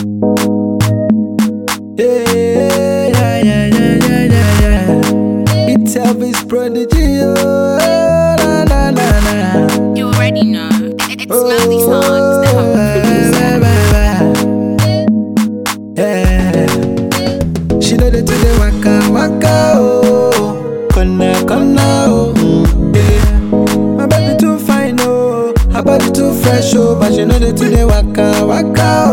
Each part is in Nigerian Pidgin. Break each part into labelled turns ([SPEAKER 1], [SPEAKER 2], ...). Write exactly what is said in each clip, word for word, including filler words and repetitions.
[SPEAKER 1] Yeah, yeah, yeah, yeah, yeah, yeah, yeah. It's Elvis Prodigy, oh, na, na, na, na.
[SPEAKER 2] You already know. It's
[SPEAKER 1] Oh,
[SPEAKER 2] Melody Songs, the home producer.
[SPEAKER 1] Yeah. She know the today waka waka oh, kona kona oh, mm, yeah. My baby too fine oh, her body too fresh oh, but she know the today waka waka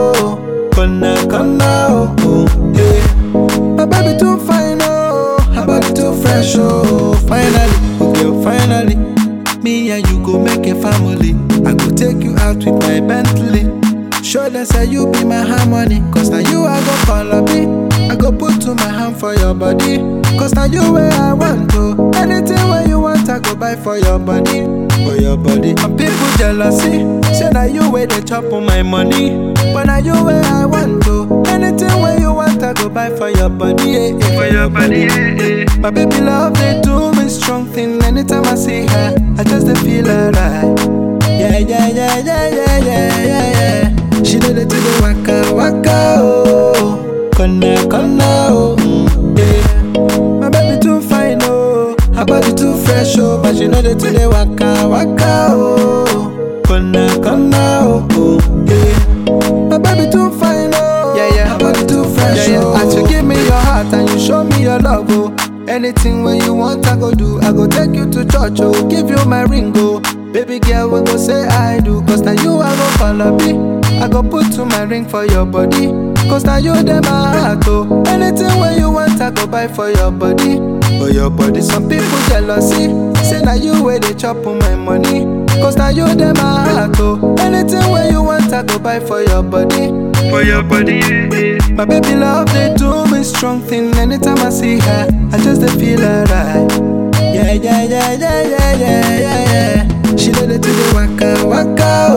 [SPEAKER 1] oh, kona kona oh, mm, yeah. My baby too fine oh, her body too fresh oh. Finally, oh girl, finally, me and you go make a family. I go take you out with my Bentley. Show them say you be my harmony, cause now you I go call up me. I go put to my hand for your body, cause now you where I want to. Anything where you want I go buy for your body, for your body. And people jealousy, say now you where they chop on my money, but now you where I want to. Anything where you want I go buy for your body, yeah, yeah. For your body, yeah, yeah. My baby love they do me strong thing. Anytime I see her, I just dey feel alright. Yeah, yeah, yeah, yeah, yeah, yeah, yeah, yeah. She know the to the waka waka oh, kona kona oh, mm, yeah. My baby too fine oh, her body too fresh oh, but she know the to the waka waka oh, kona kona oh, mm, yeah. My baby too fine oh, yeah, yeah, her body too fresh yeah, yeah. Oh. As you give me your heart and you show me your love oh, anything when you want I go do. I go take you to church oh, give you my ring oh. Baby girl we go say I do, cause now you I go follow me. I go put to my ring for your body, cause now you dey my heart oh. Anything when you want I go buy for your body, for your body. Some people jealousy, say now you where they chop on my money, cause now you dey my heart oh. Anything when you want I go buy for your body, for your body. My baby love they do me strong thing. Anytime I see her, I just dey feel alright. Yeah, yeah, yeah, yeah, yeah, yeah, yeah, yeah. She know the to the waka waka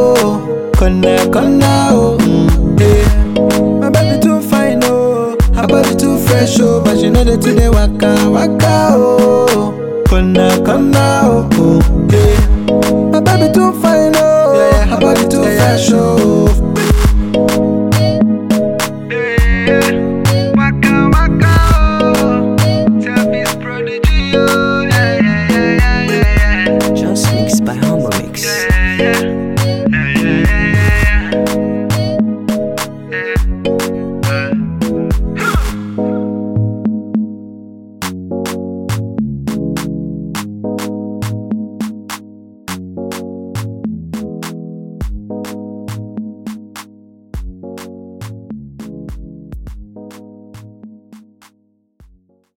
[SPEAKER 1] oh, kona kona oh, mm, yeah. My baby too fine oh, her body too fresh oh, but she know the to the waka waka oh, kona kona oh, mm, yeah. My baby too fine oh, yeah, yeah, her body too fresh oh.